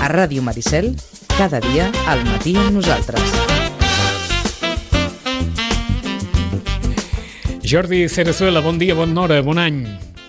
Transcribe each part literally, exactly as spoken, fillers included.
Ràdio Maricel, cada dia al matí amb nosaltres. Jordi Cerezuela, bon dia, bona hora, bon any.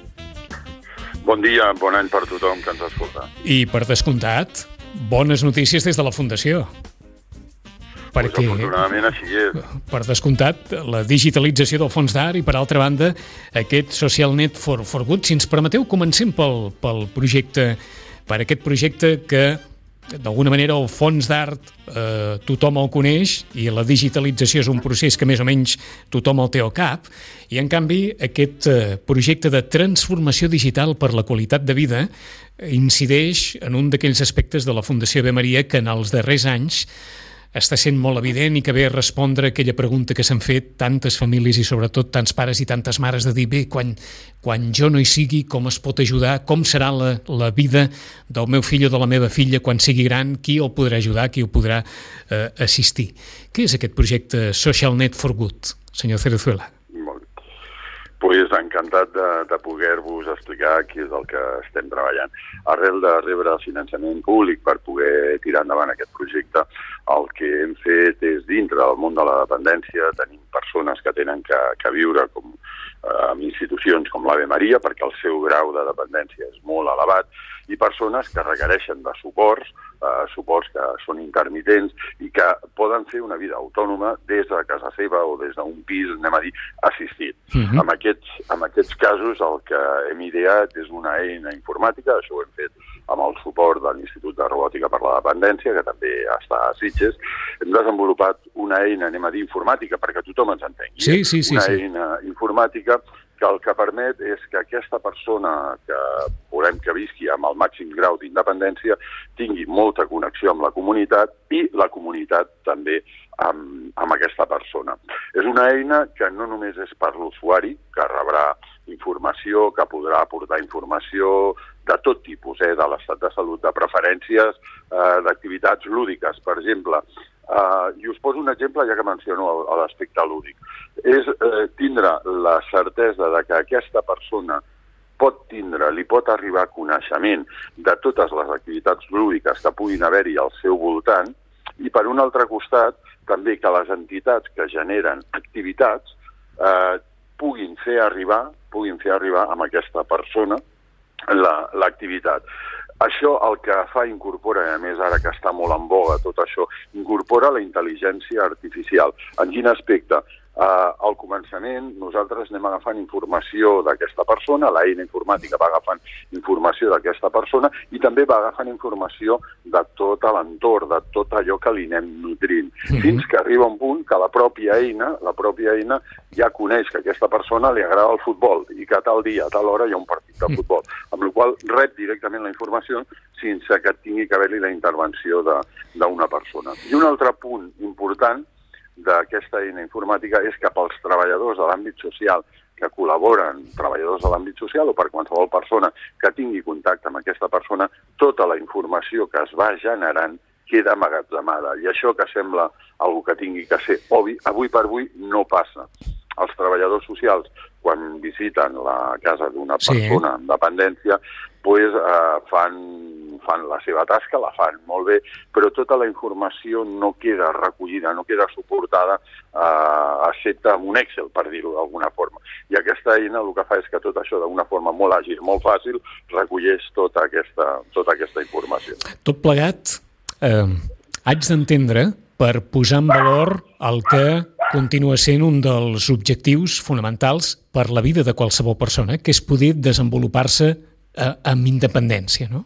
Bon dia, bon any per tothom que ens escolta. I per descomptat, bones notícies des de la Fundació. Perquè, pues afortunadament així és. Per descomptat, la digitalització del Fons d'Art i, per altra banda, aquest Social Net for, for Good. Si ens permeteu, comencem pel, pel projecte, per aquest projecte que, d'alguna manera, el Fons d'Art eh, tothom el coneix i la digitalització és un procés que més o menys tothom el té al cap, i en canvi aquest eh, projecte de transformació digital per la qualitat de vida incideix en un d'aquells aspectes de la Fundació Ave Maria que en els darrers anys està sent molt evident i que ve a respondre a aquella pregunta que s'han fet tantes famílies i sobretot tants pares i tantes mares de dir, bé, quan, quan jo no hi sigui, com es pot ajudar, com serà la, la vida del meu fill o de la meva filla quan sigui gran, qui el podrà ajudar, qui el podrà eh, assistir. Què és aquest projecte Social Net for Good, senyor Cerezuela? Pues encantat de, de poder-vos explicar què és el que estem treballant. Arrel de rebre finançament públic per poder tirar endavant aquest projecte, el que hem fet és, dintre del món de la dependència, tenim persones que tenen que, que viure com, eh, en institucions com l'Ave Maria, perquè el seu grau de dependència és molt elevat, i persones que requereixen de suports, eh, suports que són intermitents i que poden fer una vida autònoma des de casa seva o des d'un pis, anem a dir, assistit. Uh-huh. En aquests, en aquests casos el que hem ideat és una eina informàtica, això ho hem fet amb el suport de l'Institut de Robòtica per la Dependència, que també està a Sitges. Hem desenvolupat una eina, anem a dir, informàtica, perquè tothom ens entengui. Sí, sí, sí. Una sí. eina informàtica que el que permet és que aquesta persona que volem que visqui amb el màxim grau d'independència tingui molta connexió amb la comunitat i la comunitat també amb, amb aquesta persona. És una eina que no només és per l'usuari, que rebrà informació, que podrà aportar informació de tot tipus, eh, de l'estat de salut, de preferències, eh, d'activitats lúdiques, per exemple. Uh, I us poso un exemple, ja que menciono l'aspecte lúdic. És uh, tindre la certesa de que aquesta persona pot tindre, li pot arribar coneixement de totes les activitats lúdiques que puguin haver-hi al seu voltant, i per un altre costat també que les entitats que generen activitats uh, puguin fer arribar, puguin fer arribar a aquesta persona l'activitat. Això el que fa incorpora, a més ara que està molt en boga tot això, incorpora la intel·ligència artificial. En quin aspecte? Uh, al començament nosaltres anem agafant informació d'aquesta persona, l'eina informàtica va agafant informació d'aquesta persona i també va agafant informació de tot l'entorn, de tot allò que li anem nutrint, mm-hmm. fins que arriba un punt que la pròpia eina, la pròpia eina ja coneix que a aquesta persona li agrada el futbol i que a tal dia, a tal hora hi ha un partit de futbol, amb la qual cosa rep directament la informació sense que tingui que haver-hi la intervenció d'una persona. I un altre punt important d'aquesta eina informàtica és que pels treballadors de l'àmbit social que col·laboren, treballadors de l'àmbit social o per qualsevol persona que tingui contacte amb aquesta persona, tota la informació que es va generant queda amagatzemada. I això que sembla algo que tingui que ser obvi, avui per avui no passa. Els treballadors socials, quan visiten la casa d'una persona amb dependència, pues, eh, fan, fan la seva tasca, la fan molt bé, però tota la informació no queda recollida, no queda suportada, eh, excepte amb un Excel, per dir-ho d'alguna forma. I aquesta eina el que fa és que tot això, d'una forma molt àgil, molt fàcil, recolleix tota aquesta, tota aquesta informació. Tot plegat, eh, haig d'entendre, per posar en valor el que continua sent un dels objectius fonamentals per la vida de qualsevol persona, que és poder desenvolupar-se eh, amb independència, no?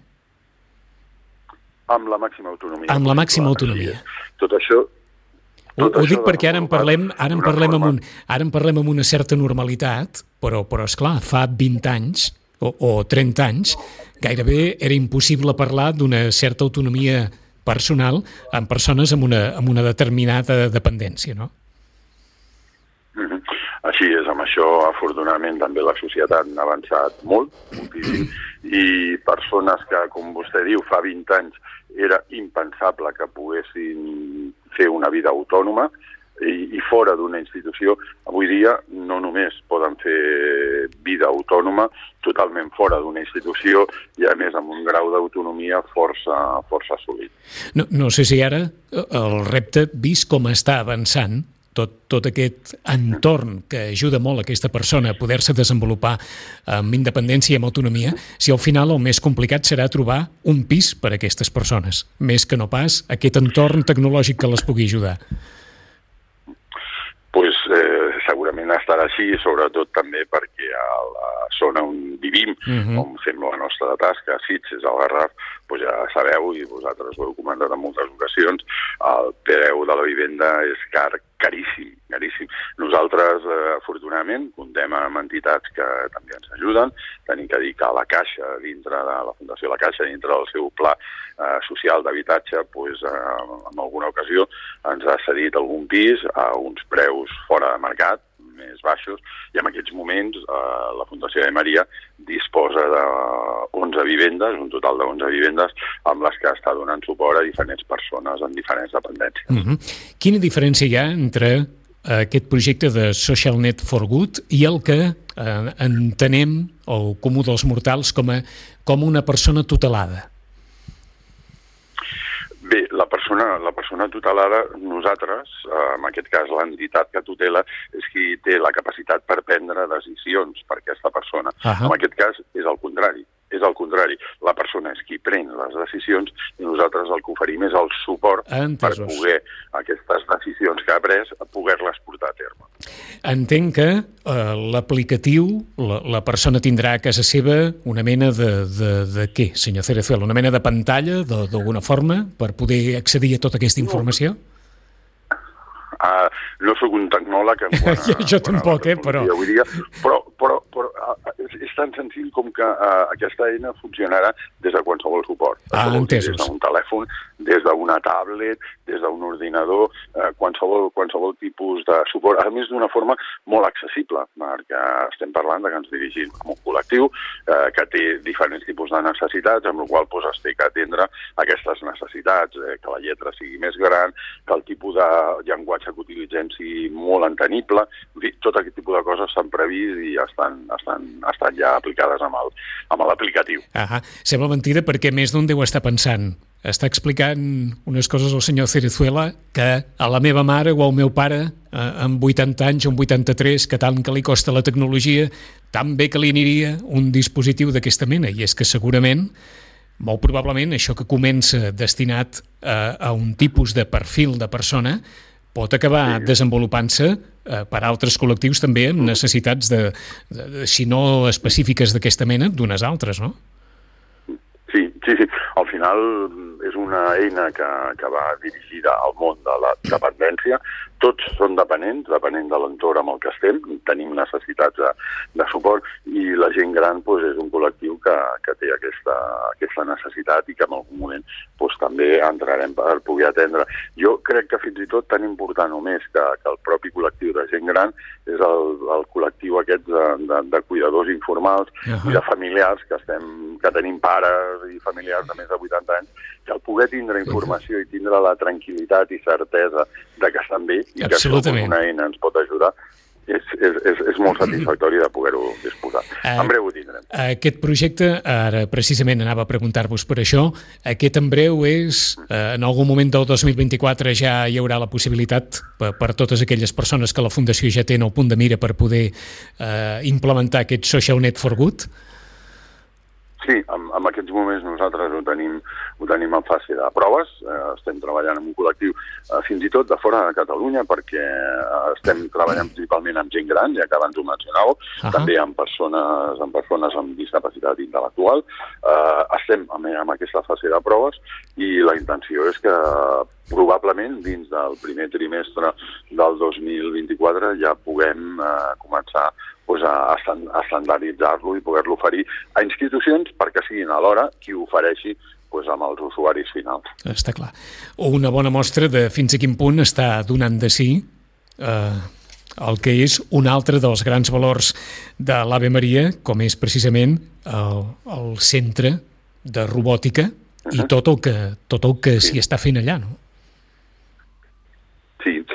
Amb la màxima autonomia. Amb la màxima autonomia. Tot això... Ho, ho dic perquè ara en parlem, ara en parlem, amb un, ara en parlem amb una certa normalitat, però, però esclar, fa vint anys o, o trenta anys, gairebé era impossible parlar d'una certa autonomia personal en persones amb una, amb una determinada dependència, no? Mm-hmm. Així és, amb això, afortunadament, també la societat ha avançat molt, moltíssim, i persones que, com vostè diu, fa vint anys era impensable que poguessin fer una vida autònoma, i, i fora d'una institució, avui dia no només poden fer vida autònoma totalment fora d'una institució i a més amb un grau d'autonomia força, força assolit. No, no sé si ara el repte, vist com està avançant, tot, tot aquest entorn que ajuda molt a aquesta persona a poder-se desenvolupar amb independència i amb autonomia, si al final el més complicat serà trobar un pis per a aquestes persones, més que no pas aquest entorn tecnològic que les pugui ajudar. Pues, eh, segurament estarà així, sobretot també perquè a la zona on vivim, uh-huh. on fem la nostra tasca, Sitges, al Garraf, pues ja sabeu, i vosaltres ho heu comentat en moltes ocasions, el preu de la vivenda és car, caríssim, caríssim. Nosaltres, eh, afortunadament, comptem amb entitats que també ens ajuden. Tenim que dir que la Caixa, dintre de la Fundació La Caixa, dintre del seu pla eh, social d'habitatge, pues, eh, en alguna ocasió ens ha cedit algun pis a uns preus fora de mercat, més baixos, i en aquests moments eh, la Fundació de Maria disposa de onze vivendes, un total de onze vivendes, amb les que està donant suport a diferents persones en diferents dependències. Uh-huh. Quina diferència hi ha entre aquest projecte de Social Net for Good i el que eh, entenem, o comú dels mortals, com, a, com una persona tutelada? Bé, la persona, la persona tutelada, nosaltres, eh, en aquest cas l'entitat que tutela, és qui té la capacitat per prendre decisions per aquesta persona. Uh-huh. En aquest cas és el contrari. És el contrari. La persona és qui pren les decisions i nosaltres el que oferim és el suport Entesos. Per poder aquestes decisions que ha pres poder-les portar a terme. Entenc que eh, l'aplicatiu, la, la persona tindrà a casa seva una mena de, de, de què, senyor Cerezuela? Una mena de pantalla, d'alguna forma, per poder accedir a tota aquesta informació? Uh, no sóc un tecnòleg en quant a... jo tampoc, eh, però... Avui dia, però, però, però uh, és, és tan senzill com que uh, aquesta eina funcionarà des de qualsevol suport. Ah, entesos. Des d'un telèfon, des d'una tablet, des d'un ordinador, uh, qualsevol, qualsevol tipus de suport, a més d'una forma molt accessible, perquè estem parlant de que ens dirigim a un col·lectiu uh, que té diferents tipus de necessitats, amb la qual cosa es té que atendre aquestes necessitats, eh, que la lletra sigui més gran, que el tipus de llenguatge que utilitzem sigui molt entenible, tot aquest tipus de coses s'han previst i estan, estan, estan ja aplicades amb el, amb l'aplicatiu. Ahà. Sembla mentida perquè més d'un deu estar pensant. Està explicant unes coses al senyor Cerezuela que a la meva mare o al meu pare, eh, amb vuitanta anys o amb vuitanta-tres, que tant que li costa la tecnologia, tan bé que li aniria un dispositiu d'aquesta mena. I és que segurament, molt probablement, això que comença destinat a, a un tipus de perfil de persona pot acabar sí. desenvolupant-se eh, per altres col·lectius també amb necessitats, de, de, de, si no específiques d'aquesta mena, d'unes altres, no? Sí, sí, sí. Al final és una eina que, que va dirigida al món de la dependència. Tots són dependents, depenent de l'entorn amb el que estem, tenim necessitats de, de suport i la gent gran doncs, és un col·lectiu que, que té aquesta, aquesta necessitat i que en algun moment doncs, també entrarem per poder atendre. Jo crec que fins i tot tan important o més que, que el propi col·lectiu de gent gran és el, el col·lectiu aquest de, de, de cuidadors informals uh-huh. i de familiars que, estem, que tenim pares i familiars de més de vuitanta anys, que al poder tindre informació i tindre la tranquil·litat i certesa de que estan bé i que això una eina ens pot ajudar, és, és, és, és molt satisfactori de poder-ho disposar. Uh, en breu ho tindrem. Aquest projecte, ara precisament anava a preguntar-vos per això, aquest en breu és, uh, en algun moment del dos mil vint-i-quatre ja hi haurà la possibilitat per, per totes aquelles persones que la Fundació ja té en el punt de mira per poder uh, implementar aquest Social Net for Good? Sí, en, en aquests moments nosaltres ho tenim, ho tenim en fase de proves, eh, estem treballant amb un col·lectiu eh, fins i tot de fora de Catalunya perquè eh, estem treballant principalment amb gent gran, ja que abans ho mencionàveu, uh-huh. també amb persones, amb persones amb discapacitat intel·lectual. Eh, estem amb, amb aquesta fase de proves i la intenció és que probablement dins del primer trimestre del dos mil vint-i-quatre ja puguem eh, començar pues, a estandarditzar-lo i poder-lo oferir a institucions perquè siguin alhora qui ho ofereixi pues, amb els usuaris finals. Està clar. Una bona mostra de fins a quin punt està donant de si eh, el que és un altre dels grans valors de l'Ave Maria, com és precisament el, el centre de robòtica uh-huh. i tot el que, tot el que sí. s'hi està fent allà, no? Sí, uh,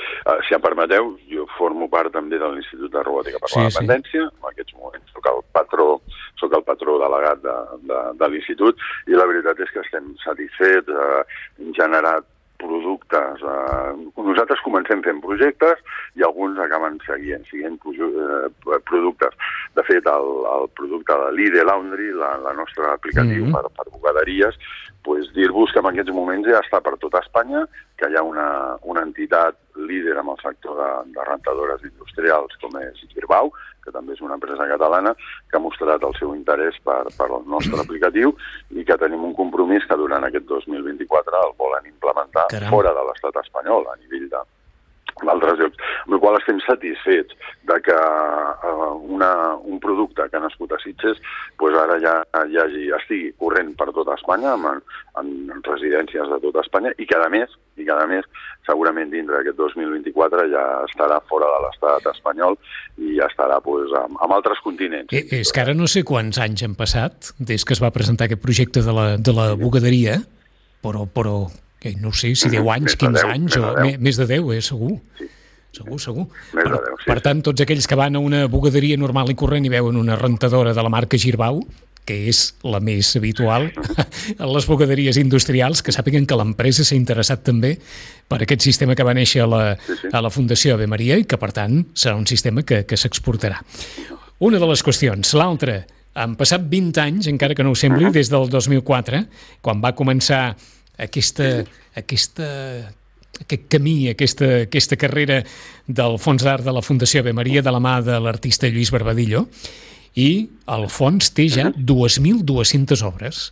si em permeteu, jo formo part també de l'Institut de Robòtica per sí, la Dependència. Sí. En aquests moments soc el patró, soc el patró delegat de, de, de l'Institut, i la veritat és que estem satisfets, eh, hem generat productes. Eh, nosaltres comencem fent projectes i alguns acaben seguint, seguint eh, productes. De fet, el, el producte de l'I D Laundry, la, la nostra aplicatiu mm-hmm. per, per bugaderies, pues, dir-vos que en aquests moments ja està per tota Espanya, que hi ha una, una entitat líder en el sector de, de rentadores industrials com és Girbau, que també és una empresa catalana, que ha mostrat el seu interès per, per el nostre aplicatiu i que tenim un compromís que durant aquest dos mil vint-i-quatre el volen implementar Caram. fora de l'estat espanyol, a nivell de d'altres llocs, amb el qual estem satisfets de que uh, una, un producte que ha nascut a Sitges pues ara ja, ja estigui corrent per tota Espanya, en, en residències de tota Espanya, i que a més, i que a més segurament dintre d'aquest dos mil vint-i-quatre ja estarà fora de l'estat espanyol i ja estarà pues, amb, amb altres continents. Eh, és que ara no sé quants anys han passat des que es va presentar aquest projecte de la, de la bugaderia, però... però... Eh, no sé si deu anys, quinze anys, o més de deu, eh, segur. Sí. Segur, segur. Per, deu, sí. per tant, tots aquells que van a una bugaderia normal i corrent i veuen una rentadora de la marca Girbau, que és la més habitual a les bugaderies industrials, que sàpiguen que l'empresa s'ha interessat també per aquest sistema que va néixer a la, sí, sí. a la Fundació Ave Maria i que, per tant, serà un sistema que, que s'exportarà. Una de les qüestions. L'altra, han passat vint anys, encara que no ho sembli, des del dos mil quatre, quan va començar aquesta, aquesta, aquest camí, aquesta, aquesta carrera del Fons d'Art de la Fundació Ave Maria de la mà de l'artista Lluís Barbadillo, i el fons té ja dos mil dues-centes obres.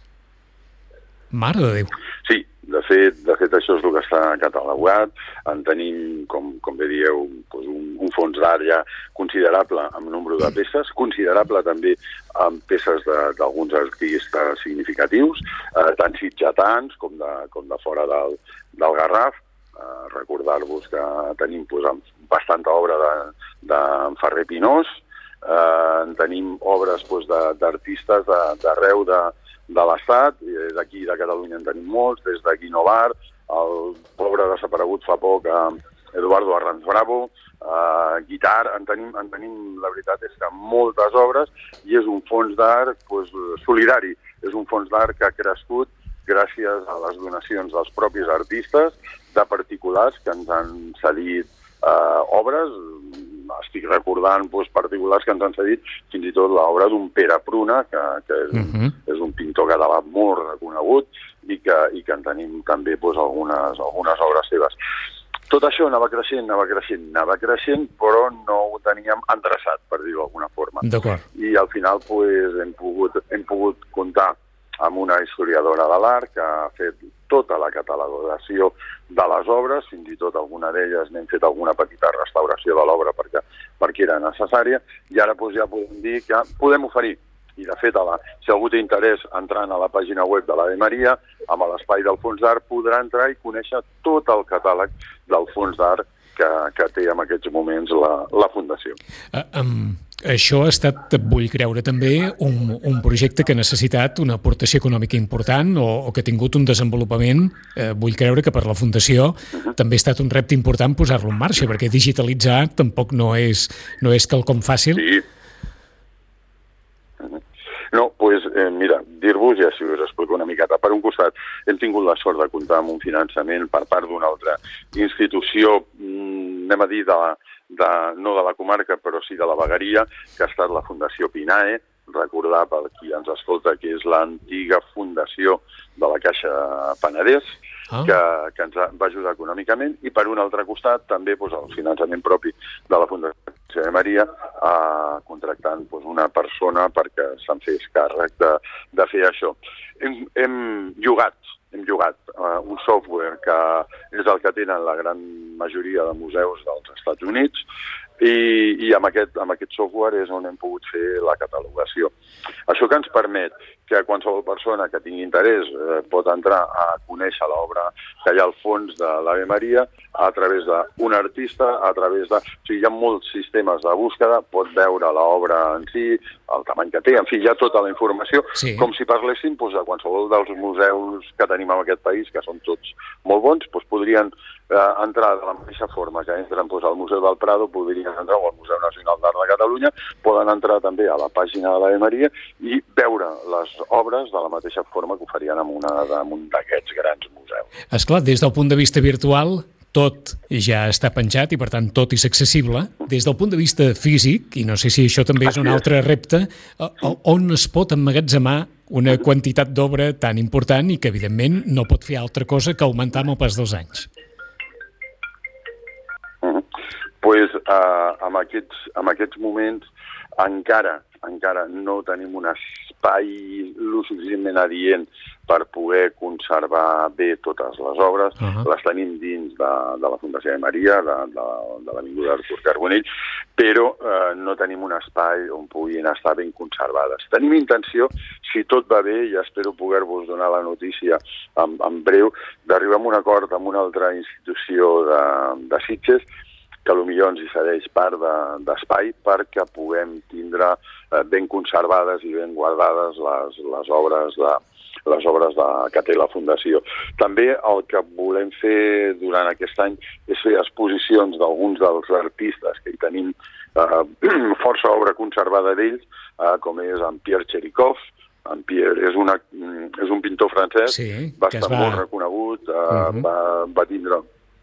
Mare de Déu. Sí, de fet, de fet això és el que està catalogat. En tenim, com, com bé dieu, doncs un, un fons d'art ja considerable amb nombre de peces, considerable també amb peces d'alguns artistes significatius, eh, tant sitgetans com de, com de fora del, del Garraf. Eh, recordar-vos que tenim doncs, bastanta obra de, de Ferrer Pinós, eh, tenim obres doncs, d'artistes d'arreu de, de l'estat, d'aquí de Catalunya en tenim molts, des de Guinovar, el pobre desaparegut fa poc, eh, Eduardo Arranz Bravo, eh, Guitar, en tenim, en tenim, la veritat és que moltes obres, i és un fons d'art pues, solidari, és un fons d'art que ha crescut gràcies a les donacions dels propis artistes, de particulars que ens han cedit eh, obres. Estic recordant doncs, particulars que ens han cedit fins i tot l'obra d'un Pere Pruna, que, que és, uh-huh. és un pintor català molt reconegut i que, i que en tenim també doncs, algunes, algunes obres seves. Tot això anava creixent, anava creixent, anava creixent, però no ho teníem endreçat, per dir-ho d'alguna forma. D'acord. I al final pues, hem, pogut, hem pogut comptar amb una historiadora de l'art que ha fet tota la catalogació de les obres, fins i tot alguna d'elles n'hem fet alguna petita restauració de l'obra perquè, perquè era necessària, i ara doncs, ja podem dir que podem oferir. I de fet, a la, si algú té interès entrant a la pàgina web de l'Ave Maria, amb l'espai del Fons d'Art, podrà entrar i conèixer tot el catàleg del Fons d'Art que, que té en aquests moments la, la Fundació. Uh, um, això ha estat, vull creure també, un, un projecte que ha necessitat una aportació econòmica important o, o que ha tingut un desenvolupament, eh, vull creure que per la Fundació uh-huh. també ha estat un repte important posar-lo en marxa, perquè digitalitzar tampoc no és, no és quelcom fàcil. Sí. No, doncs, eh, mira, dir-vos, ja si us explico una miqueta. Per un costat, hem tingut la sort de comptar amb un finançament per part d'una altra institució, mmm, anem a dir, de la, de, no de la comarca, però sí de la vegueria, que ha estat la Fundació Pinae, recordar per qui ens escolta que és l'antiga fundació de la Caixa Penedès, ah. que, que ens va ajudar econòmicament, i per un altre costat també doncs, el finançament propi de la Fundació de Maria, eh, contractant doncs, una persona perquè se'n fes càrrec de, de fer això. Hem, hem llogat, hem llogat eh, un software que és el que tenen la gran majoria de museus dels Estats Units, i, i amb, aquest, amb aquest software és on hem pogut fer la catalogació. Això que ens permet que qualsevol persona que tingui interès eh, pot entrar a conèixer l'obra que hi ha al fons de l'Ave Maria a través d'un artista, a través de... O sigui, hi ha molts sistemes de búsqueda, pot veure l'obra en si, el tamany que té, en fi, hi ha tota la informació, sí. Com si parléssim doncs, de qualsevol dels museus que tenim en aquest país, que són tots molt bons, doncs podrien eh, entrar de la mateixa forma que entren doncs, al Museu del Prado, podrien entrar al Museu Nacional d'Art de Catalunya, poden entrar també a la pàgina de l'Ave Maria i veure les obres de la mateixa forma que ho farien en, una, en un d'aquests grans museus. Esclar, des del punt de vista virtual, tot ja està penjat i, per tant, tot és accessible. Des del punt de vista físic, i no sé si això també és un altre repte, on es pot emmagatzemar una quantitat d'obra tan important i que, evidentment, no pot fer altra cosa que augmentar amb el pas dels anys. Uh-huh. Pues, uh, en, aquests, en aquests moments encara encara no tenim un espai lo suficientment adient per poder conservar bé totes les obres. Uh-huh. Les tenim dins de, de la Fundació Ave Maria, de, de, de l'Avinguda Artur Carbonell, però eh, no tenim un espai on puguin estar ben conservades. Tenim intenció, si tot va bé, i espero poder-vos donar la notícia en, en breu, d'arribar a un acord amb una altra institució de, de Sitges, que potser ens hi cedeix part d'espai de, perquè puguem tindre eh, ben conservades i ben guardades les, les obres de les obres de, que té la Fundació. També el que volem fer durant aquest any és fer exposicions d'alguns dels artistes que hi tenim eh, força obra conservada d'ells, eh, com és en Pierre Cherikov. En Pierre és, una, és un pintor francès, sí, va estar va... molt reconegut, eh, uh-huh. va, va tindre...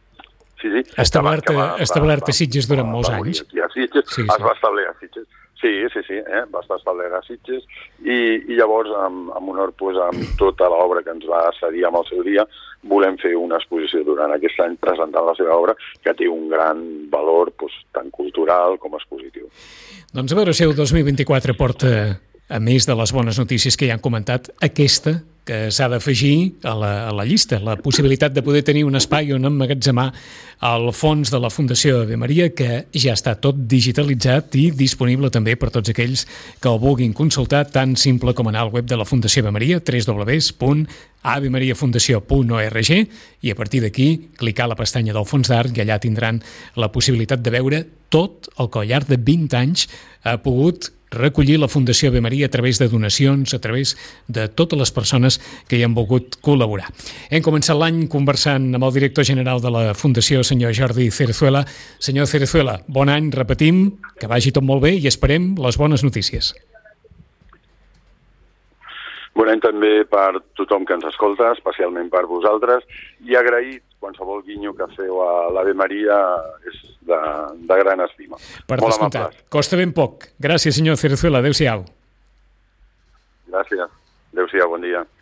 Sí, sí. Establert a Sitges durant molts anys. A Sitges, sí, sí. Es va establir a Sitges. Sí, sí, sí, eh? va estar establert a Sitges i, i llavors, amb, amb honor, pues, amb tota l'obra que ens va cedir amb el seu dia, volem fer una exposició durant aquest any presentant la seva obra, que té un gran valor pues, tant cultural com expositiu. Doncs a veure si el dos mil vint-i-quatre porta, a més de les bones notícies que ja han comentat, aquesta que s'ha d'afegir a, la, a la llista, la possibilitat de poder tenir un espai on emmagatzemar el fons de la Fundació Ave Maria, que ja està tot digitalitzat i disponible també per tots aquells que el vulguin consultar, tan simple com anar al web de la Fundació Ave Maria, w w w punt ave maria fundació punt org, i a partir d'aquí clicar a la pestanya del fons d'art i allà tindran la possibilitat de veure tot el que al llarg de vint anys ha pogut recollir la Fundació Ave Maria a través de donacions, a través de totes les persones que hi han volgut col·laborar. Hem començat l'any conversant amb el director general de la Fundació, senyor Jordi Cerezuela. Senyor Cerezuela, bon any, repetim, que vagi tot molt bé i esperem les bones notícies. Bon any també per tothom que ens escolta, especialment per vosaltres, i agraït qualsevol guinyo que feu a l'Ave Maria és de, de gran estima. Per descomptat. Costa ben poc. Gràcies, senyor Cerezuela. Adéu-siau. Gràcies. Adéu-siau, bon dia.